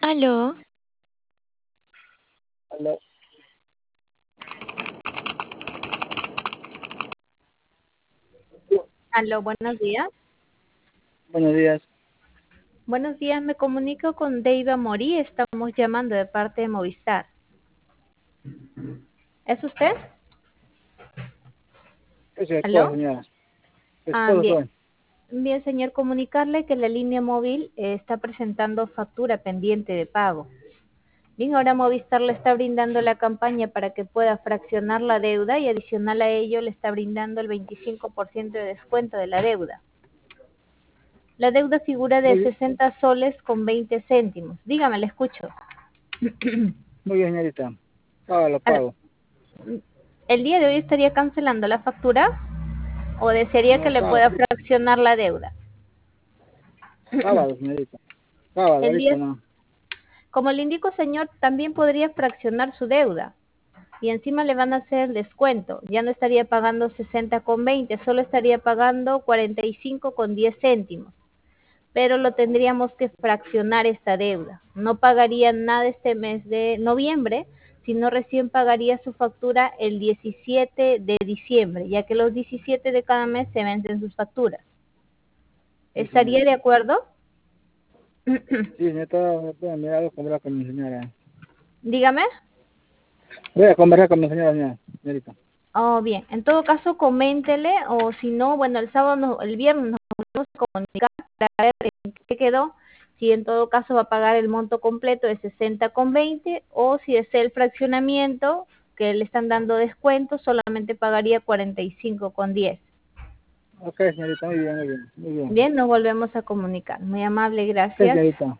Aló, Hola, Aló, buenos días. buenos días. Buenos días, me comunico con Deiva Morí, estamos llamando de parte de Movistar. ¿Es usted? Es su esposa, ¿Aló? señora. Su Ah, esposa bien. soy. Bien, señor, comunicarle que la línea móvil está presentando factura pendiente de pago. Bien, ahora Movistar le está brindando la campaña para que pueda fraccionar la deuda y adicional a ello le está brindando el 25% de descuento de la deuda. La deuda figura de Muy, 60 soles con 20 céntimos. Dígame, le escucho. muy bien, señorita. Lo A ver, pago. ¿el día de hoy estaría cancelando la factura o desearía que No, le sábado, pueda fraccionar la deuda? sábado, señorita. Sábado, El ahorita día, no. como le indico, señor, también podría fraccionar su deuda y encima le van a hacer el descuento. Ya no estaría pagando 60,20, solo estaría pagando 45,10 céntimos. Pero lo tendríamos que fraccionar esta deuda. No pagaría nada este mes de noviembre, sino recién pagaría su factura el 17 de diciembre, ya que los 17 de cada mes se vencen sus facturas. Sí, ¿Estaría de señorita. acuerdo? Sí, señorita, voy a mirar, voy a conversar con mi señora. Dígame. Voy a conversar con mi señora, señorita. Oh, bien. En todo caso, coméntele, o si no, bueno, el sábado, el viernes nos volvemos a comunicar para ver en qué quedó. Si en todo caso va a pagar el monto completo de 60,20 o si es el fraccionamiento que le están dando descuento, solamente pagaría 45,10. Ok, señorita, muy bien, muy bien, muy bien. Bien, nos volvemos a comunicar. Muy amable, Sí, gracias. señorita.